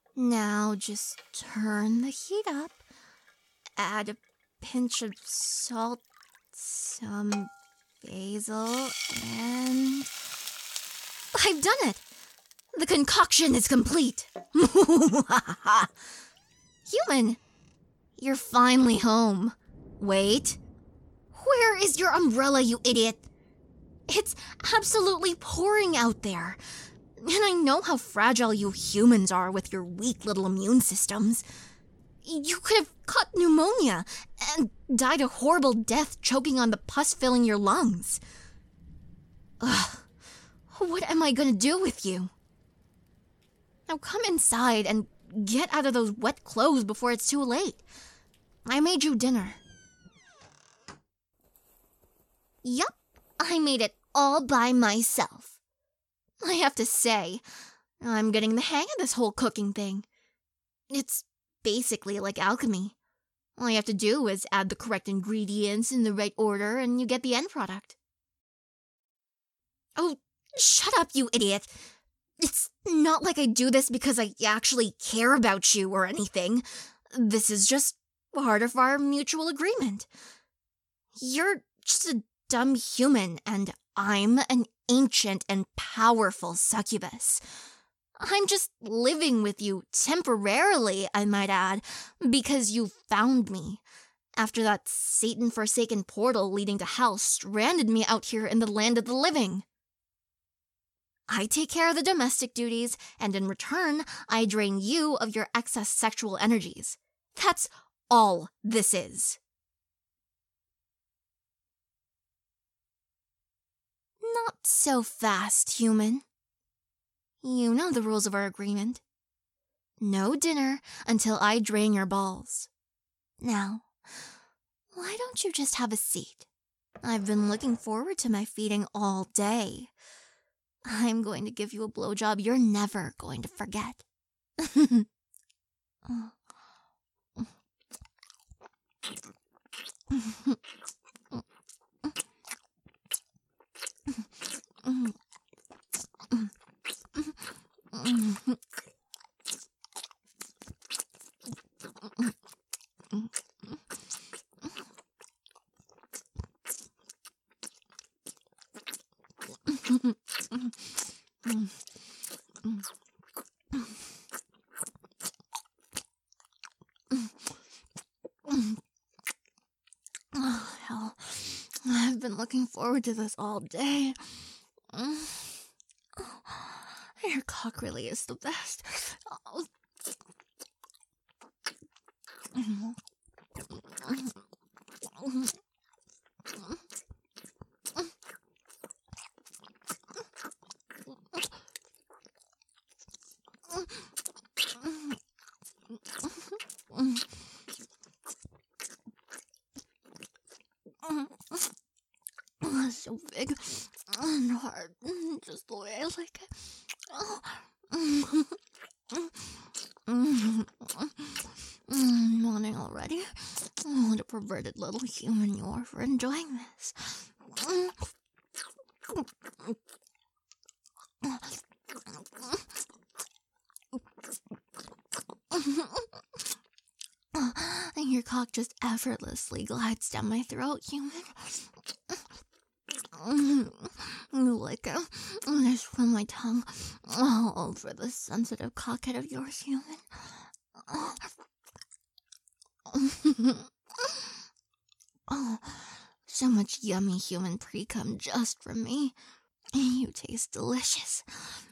Now just turn the heat up, add a pinch of salt, some basil, and I've done it! The concoction is complete! Human, you're finally home. Wait. Where is your umbrella, you idiot? It's absolutely pouring out there. And I know how fragile you humans are with your weak little immune systems. You could have caught pneumonia and died a horrible death choking on the pus filling your lungs. Ugh. What am I gonna do with you? Now come inside and get out of those wet clothes before it's too late. I made you dinner. Yup, I made it all by myself. I have to say, I'm getting the hang of this whole cooking thing. It's basically like alchemy. All you have to do is add the correct ingredients in the right order and you get the end product. Oh, shut up, you idiot. It's not like I do this because I actually care about you or anything. This is just part of our mutual agreement. You're just a dumb human, and I'm an ancient and powerful succubus. I'm just living with you temporarily, I might add, because you found me. After that Satan-forsaken portal leading to hell stranded me out here in the land of the living. I take care of the domestic duties, and in return, I drain you of your excess sexual energies. That's all this is. Not so fast, human. You know the rules of our agreement. No dinner until I drain your balls. Now, why don't you just have a seat? I've been looking forward to my feeding all day. I'm going to give you a blowjob you're never going to forget. Oh, hell. I've been looking forward to this all day. Your cock really is the best. Oh. So big and hard, just the way I like it. Morning already. What a perverted little human you are for enjoying this. And your cock just effortlessly glides down my throat, human. You like it. I swim my tongue all over the sensitive cockhead of yours, human. Oh, so much yummy human pre-cum just for me. You taste delicious.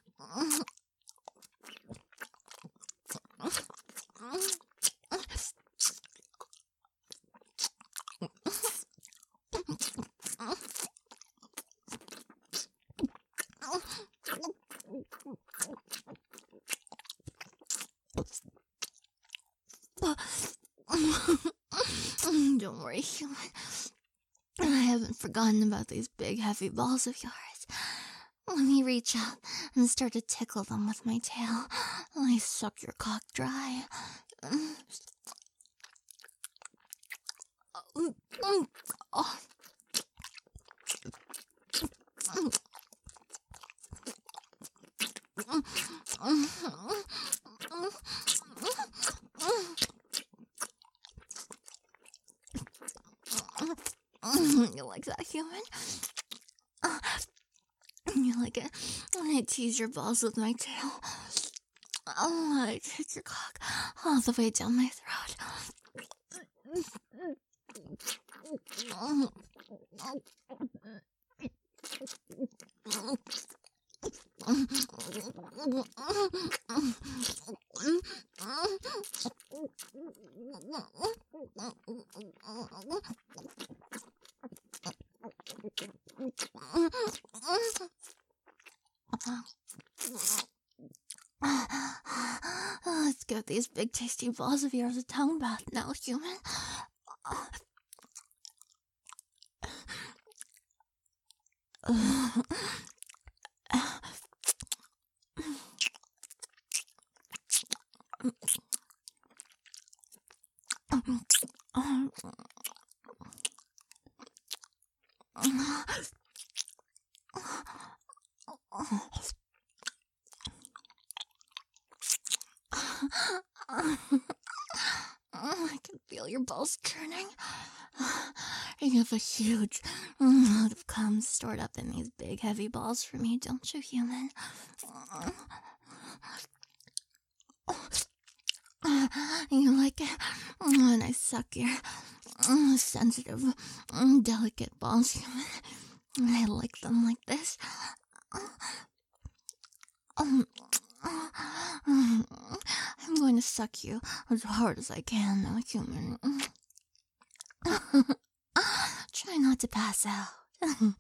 Don't worry, human. I haven't forgotten about these big, heavy balls of yours. Let me reach out and start to tickle them with my tail. I suck your cock dry. You like that, human? You like it when I tease your balls with my tail? Oh, I take your cock all the way down my throat. Let's give these big tasty balls of yours a tongue bath now, human. I can feel your balls turning. You have a huge load of cum stored up in these big heavy balls for me, don't you, human? You like it when I suck your sensitive, delicate balls, human? I like them like this. I'm going to suck you as hard as I can now, human. Try not to pass out.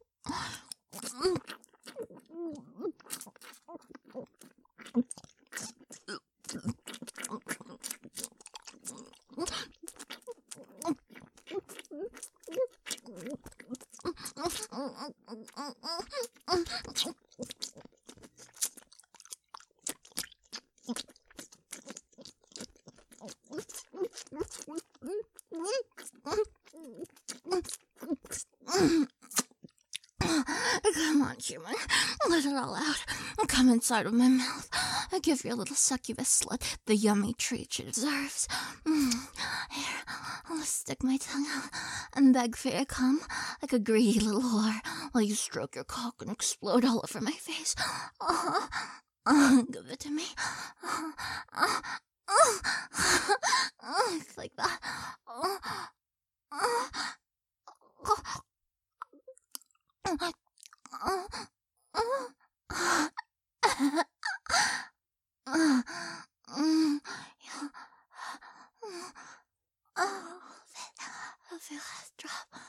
Come on, human. Let it all out. Come inside of my mouth. I give your little succubus slut the yummy treat she deserves. Here, I'll stick my tongue out and beg for you to come like a greedy little whore while you stroke your cock and explode all over my face. Give it to me. Like that. The last drop.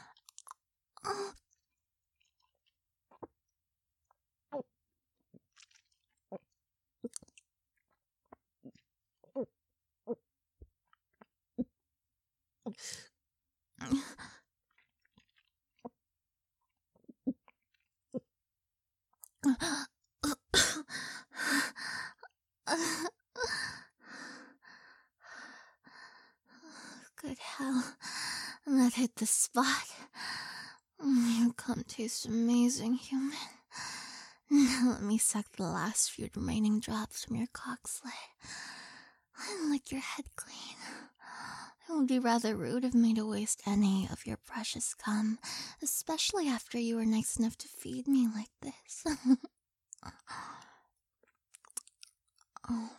Good hell. That hit the spot. Your cum tastes amazing, human. Now let me suck the last few remaining drops from your cock slit and lick your head clean. It would be rather rude of me to waste any of your precious cum, especially after you were nice enough to feed me like this. Oh.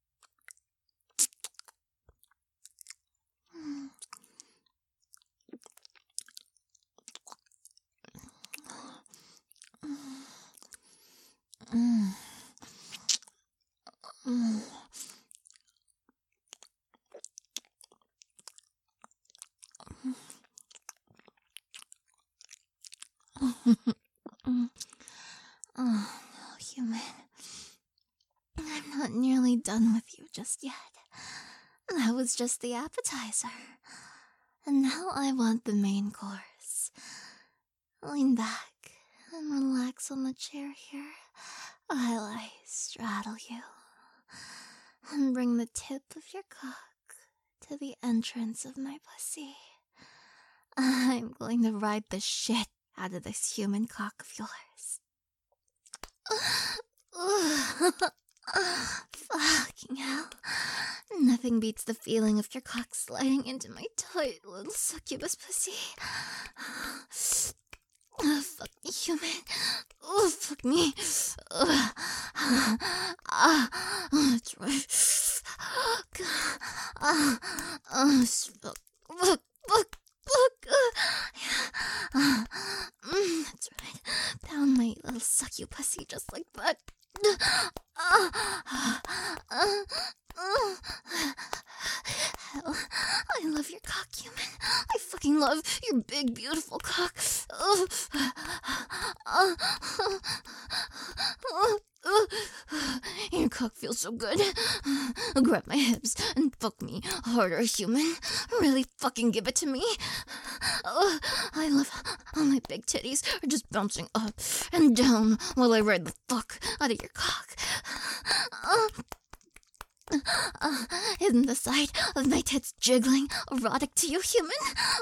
Oh, human. I'm not nearly done with you just yet. That was just the appetizer. And now I want the main course. Lean back and relax on the chair here while I straddle you and bring the tip of your cock to the entrance of my pussy. I'm going to ride the shit out of this human cock of yours. Fucking hell. Nothing beats the feeling of your cock sliding into my tight little succubus pussy. Fuck me, human. Oh, fuck me. That's right. That's right. Pound my little succupussy just like that. Hell, I love your cock, human. I fucking love your big, beautiful cock. Your cock feels so good. Grab my hips and fuck me harder, human. Really fucking give it to me. I love how my big titties are just bouncing up and down while I ride the fuck out of your cock. Isn't the sight of my tits jiggling erotic to you, human?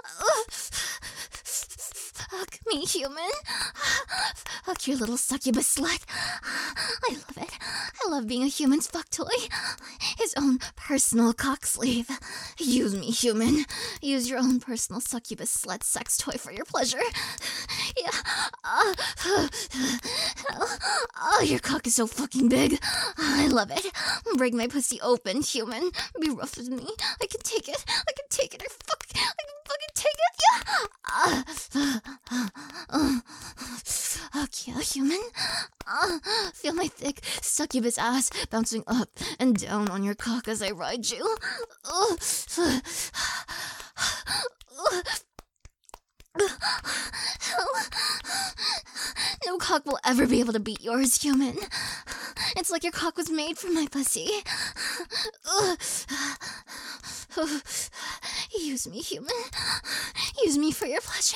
Fuck me, human. Fuck your little succubus slut. I love it. I love being a human's fuck toy. His own personal cock sleeve. Use me, human. Use your own personal succubus slut sex toy for your pleasure. Yeah. Your cock is so fucking big. I love it. Break my pussy open, human. Be rough with me. I can take it. I can take it. I can fucking take it. Yeah. Fuck yeah, human. Feel my thick succubus ass bouncing up and down on your cock as I ride you. No cock will ever be able to beat yours, human. It's like your cock was made for my pussy. Use me, human. Use me for your pleasure.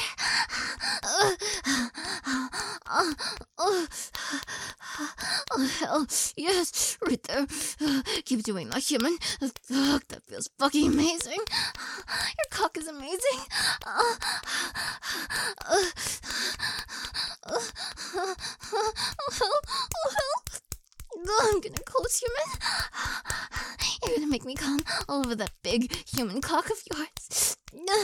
Oh, hell. Yes, right there. Keep doing that, human. Fuck, that feels fucking amazing. Your cock is amazing. I'm gonna close, human. You're gonna make me come all over that big human cock of yours.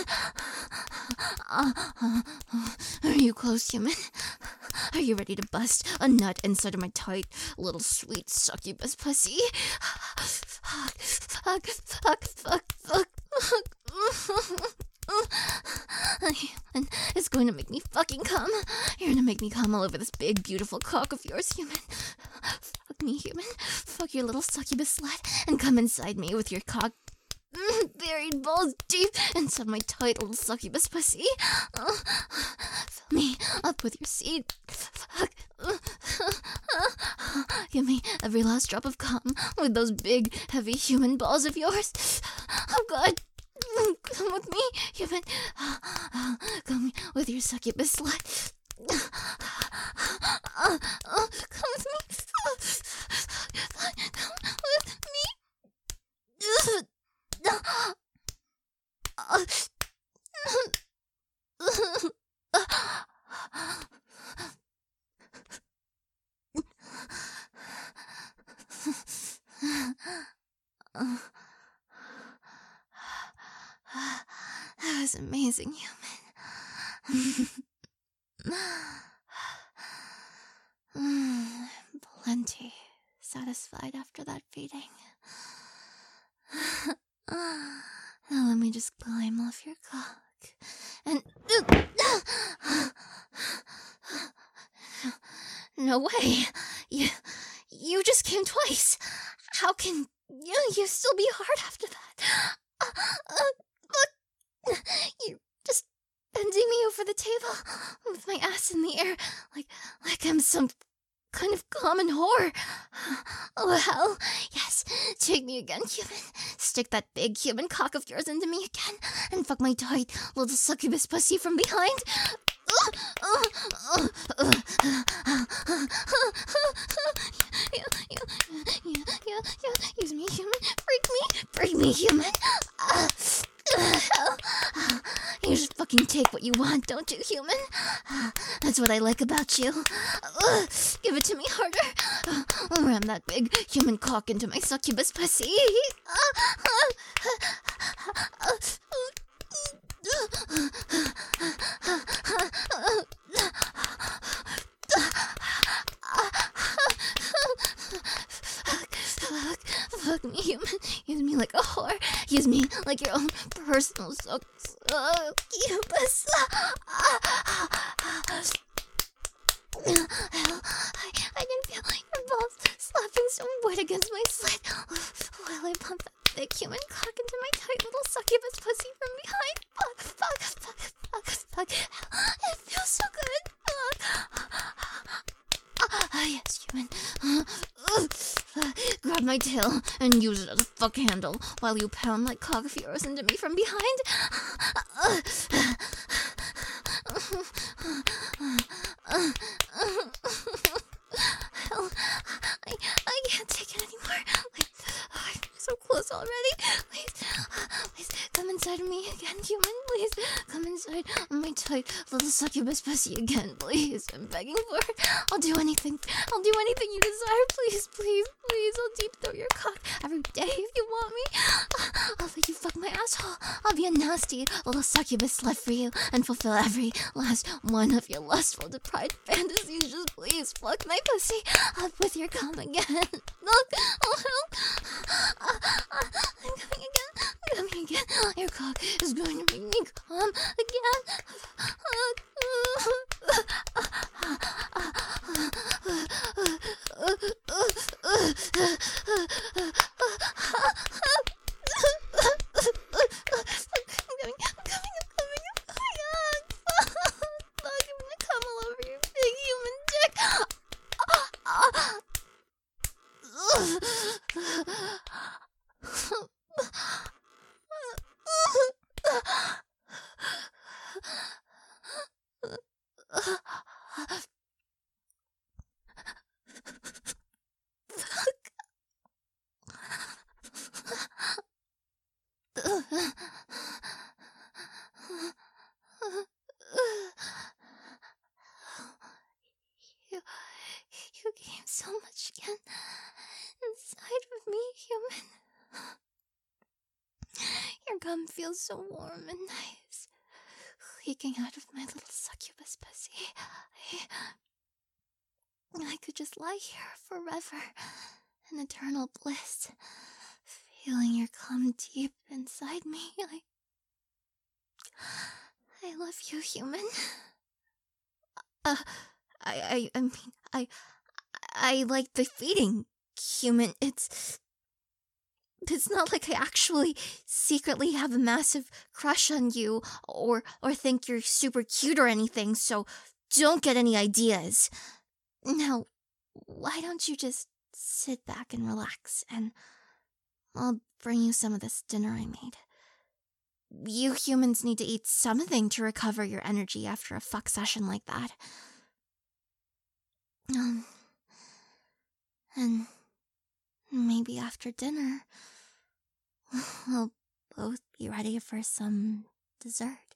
Are you close, human? Are you ready to bust a nut inside of my tight, little sweet succubus pussy? Fuck. And it's going to make me fucking come. You're gonna make me come all over this big, beautiful cock of yours, human. Fuck me, human. Fuck your little succubus slut and come inside me with your cock buried balls deep inside my tight little succubus pussy. Fill me up with your seed. Fuck. Give me every last drop of cum with those big, heavy human balls of yours. Oh, God. Come with me, human. Come with your succubus slut. Come with me. Come with me. That was amazing, human. Plenty satisfied after that feeding. Now let me just climb off your cock and... No way. You just came twice. How can you still be hard after that? You're just bending me over the table with my ass in the air like I'm some kind of common whore. Oh, hell. Yes, take me again, human. Stick that big human cock of yours into me again and fuck my tight little succubus pussy from behind. Use me, human. Freak me, human. You just fucking take what you want, don't you, human? That's what I like about you. Give it to me harder. Ram that big human cock into my succubus pussy. human. Use me like a whore. Use me like your own personal succubus. I can feel your balls slapping some wood against my slit while I pump that thick human cock into my tight little succubus pussy from behind. Fuck. It feels so good. Yes, human. Grab my tail and use it as a fuck handle while you pound like cock furos into me from behind. Hell, I can't take it anymore. I'm so close already. Please, come inside of me again, human. Please, come inside of my tight little succubus pussy again, please. I'm begging for it. I'll do anything you desire. Please. I'll deep throat your cock every day if you want me. I'll let you fuck my asshole. I'll be a nasty little succubus slut for you and fulfill every last one of your lustful, deprived fantasies. Just please fuck my pussy up with your cum again. Look, oh help. I'm coming again. Your cock is going to make me come again. You came so much again inside of me, human. Your gum feels so warm and nice, leaking out of my little succubus pussy. I could just lie here forever in eternal bliss, feeling your cum deep inside me. I love you, human. I like the feeding, human. It's not like I actually secretly have a massive crush on you or think you're super cute or anything, so don't get any ideas. Now, why don't you just sit back and relax, and I'll bring you some of this dinner I made. You humans need to eat something to recover your energy after a fuck session like that. And maybe after dinner, we'll both be ready for some dessert.